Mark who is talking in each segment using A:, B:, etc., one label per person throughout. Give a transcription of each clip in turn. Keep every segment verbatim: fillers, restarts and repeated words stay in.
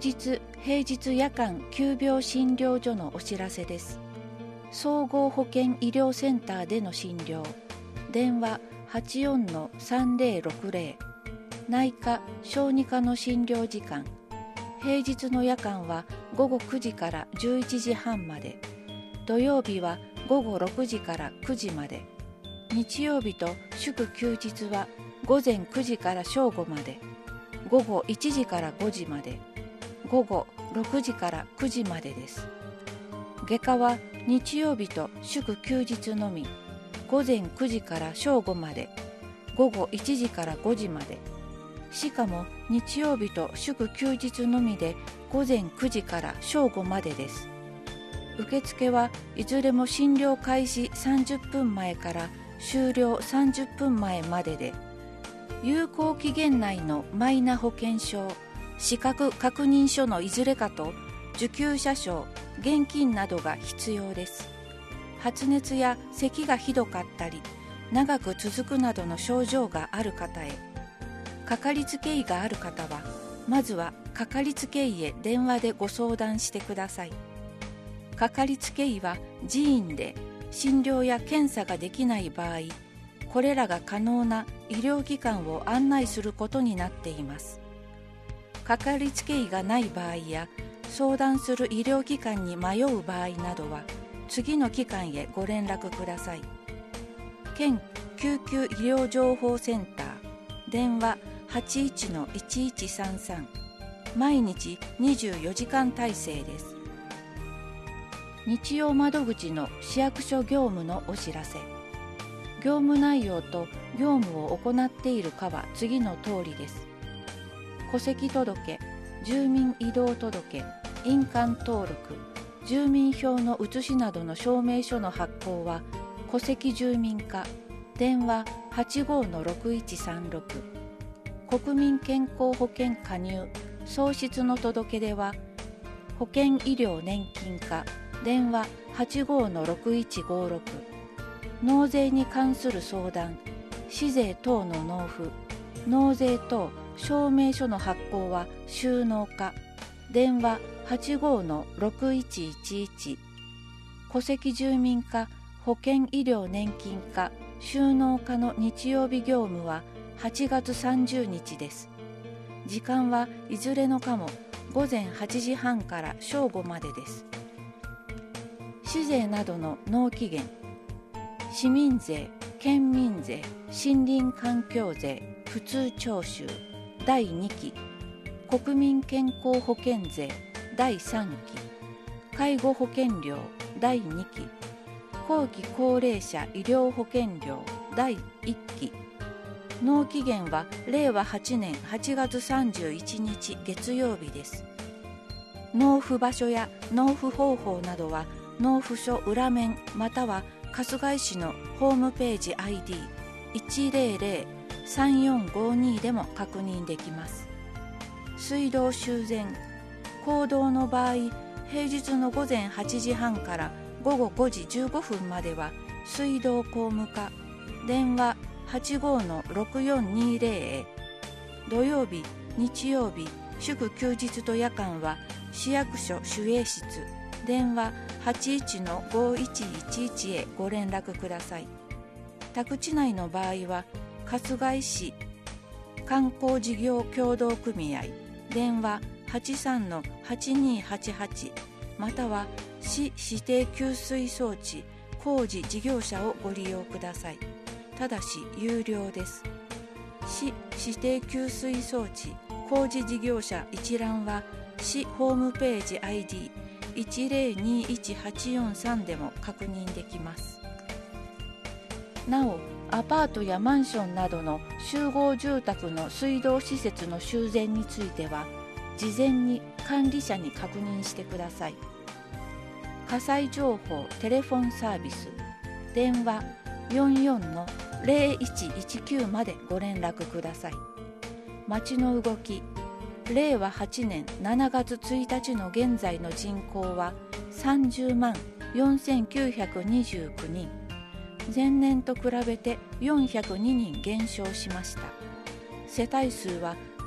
A: 日・平日夜間急病診療所のお知らせです。総合保健医療センターでの診療、電話 はちよんのさんぜろろくぜろ、内科・小児科の診療時間、平日の夜間はごごくじからじゅういちじはんまで、土曜日はごごろくじからくじまで、日曜日と祝休日はごぜんくじから正午まで、ごごいちじからごじまで、ごごろくじからくじまでです。外科は日曜日と祝休日のみ、ごぜんくじから正午まで、ごごいちじからごじまで。歯科も日曜日と祝休日のみでごぜんくじから正午までです。受付はいずれも診療開始さんじゅっぷんまえから終了さんじゅっぷんまえまでで、有効期限内のマイナ保険証、資格確認書のいずれかと受給者証、現金などが必要です。発熱や咳がひどかったり、長く続くなどの症状がある方へ、かかりつけ医がある方は、まずはかかりつけ医へ電話でご相談してください。かかりつけ医は自院で診療や検査ができない場合、これらが可能な医療機関を案内することになっています。かかりつけ医がない場合や、相談する医療機関に迷う場合などは、次の機関へご連絡ください。県救急医療情報センター、電話 はちいちのいちいちさんさん、毎日にじゅうよじかん体制です。日曜窓口の市役所業務のお知らせ。業務内容と業務を行っているかは次の通りです。戸籍届、住民移動届、印鑑登録、住民票の写しなどの証明書の発行は戸籍住民課、電話 はちごのろくいちさんろく、国民健康保険加入喪失の届け出は保険医療年金課、電話 はちごのろくいちごろく、納税に関する相談、市税等の納付、納税等証明書の発行は収納課、電話 はちごのろくいちいちいち、戸籍住民課保険医療年金課収納課の日曜日業務ははちがつさんじゅうにちです。時間はいずれのかもごぜんはちじはんから正午までです。市税などの納期限、市民税、県民税、森林環境税、普通徴収、だいにき、国民健康保険税、だいさんき、介護保険料、だいにき、後期高齢者医療保険料、だいいっき。納期限はれいわはちねんはちがつさんじゅういちにち月曜日です。納付場所や納付方法などは納付書裏面または春日井市のホームページ アイディーいちぜろぜろさんよんごに でも確認できます。水道修繕、公道の場合、平日のごぜんはちじはんからごごごじじゅうごふんまでは水道公務課、電話 はちごのろくよんにぜろ へ、土曜日、日曜日、祝休日と夜間は市役所守衛室、電話 はちいちのごいちいちいち へご連絡ください。宅地内の場合は春日井市観光事業協同組合、電話 はちさんのはちにはちはち または市指定給水装置工事事業者をご利用ください。ただし有料です。市指定給水装置工事事業者一覧は市ホームページ アイディーいちぜろにいちはちよんさん でも確認できます。なお、アパートやマンションなどの集合住宅の水道施設の修繕については事前に管理者に確認してください。火災情報テレフォンサービス、電話 よんよんのぜろいちいちきゅう までご連絡ください。町の動き、れいわはちねんしちがつついたちの現在の人口はさんじゅうまんよんせんきゅうひゃくにじゅうきゅうにん、前年と比べてよんひゃくににん減少しました。世帯数は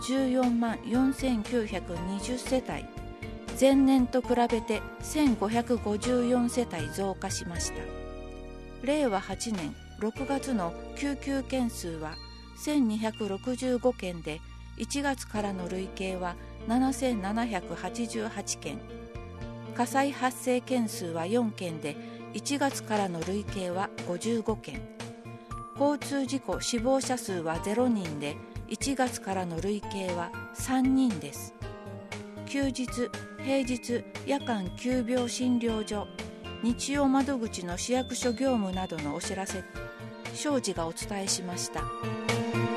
A: じゅうよんまんよんせんきゅうひゃくにじゅうせたい、前年と比べてせんごひゃくごじゅうよんせたい増加しました。れいわはちねんろくがつの救急件数はせんにひゃくろくじゅうごけんで、いちがつからの累計はななせんななひゃくはちじゅうはちけん、火災発生件数はよんけんで、いちがつからの累計はごじゅうごけん、交通事故死亡者数はゼロにんで、いちがつからの累計はさんにんです。休日、平日、夜間急病診療所、日曜窓口の市役所業務などのお知らせ、庄司がお伝えしました。